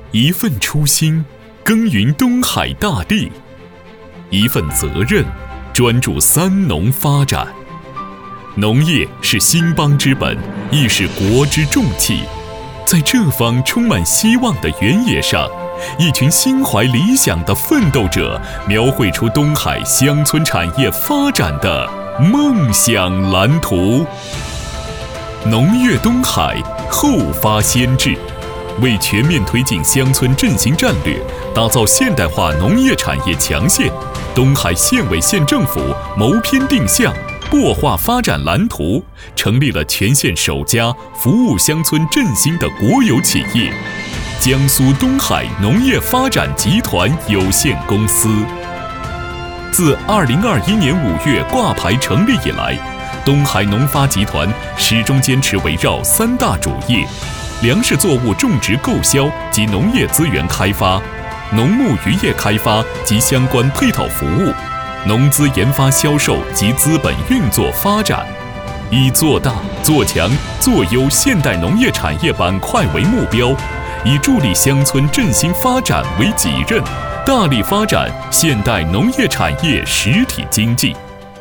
一份初心，耕耘东海大地；一份责任，专注三农发展。农业是兴邦之本，亦是国之重器。在这方充满希望的原野上，一群心怀理想的奋斗者，描绘出东海乡村产业发展的梦想蓝图。农业东海，后发先至，为全面推进乡村振兴战略，打造现代化农业产业强县，东海县委县政府谋篇定向，擘画发展蓝图，成立了全县首家服务乡村振兴的国有企业——江苏东海农业发展集团有限公司。自2021年5月挂牌成立以来，东海农发集团始终坚持围绕三大主业：粮食作物种植购销及农业资源开发、农牧渔业开发及相关配套服务、农资研发销售及资本运作发展，以做大、做强、做优现代农业产业板块为目标，以助力乡村振兴发展为己任，大力发展现代农业产业实体经济。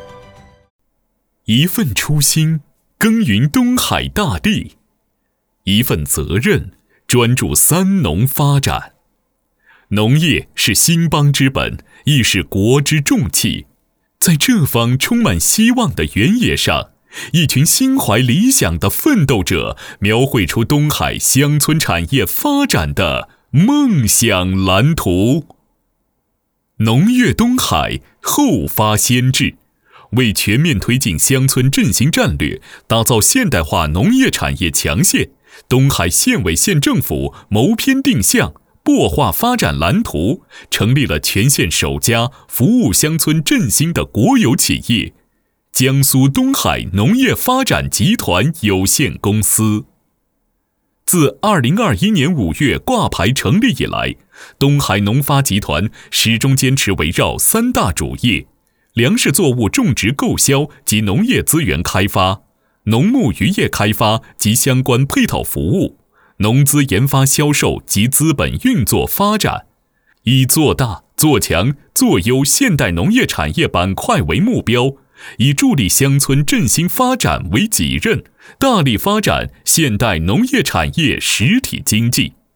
一份初心，耕耘东海大地；一份责任，专注三农发展。农业是兴邦之本，亦是国之重器。在这方充满希望的原野上，一群心怀理想的奋斗者，描绘出东海乡村产业发展的梦想蓝图。农业东海，后发先至，为全面推进乡村振兴战略，打造现代化农业产业强县，东海县委县政府谋篇定向，擘画发展蓝图，成立了全县首家服务乡村振兴的国有企业——江苏东海农业发展集团有限公司。自2021年5月挂牌成立以来，东海农发集团始终坚持围绕三大主业：粮食作物种植购销及农业资源开发、农牧渔业开发及相关配套服务、农资研发销售及资本运作发展，以做大、做强、做优现代农业产业板块为目标，以助力乡村振兴发展为己任，大力发展现代农业产业实体经济。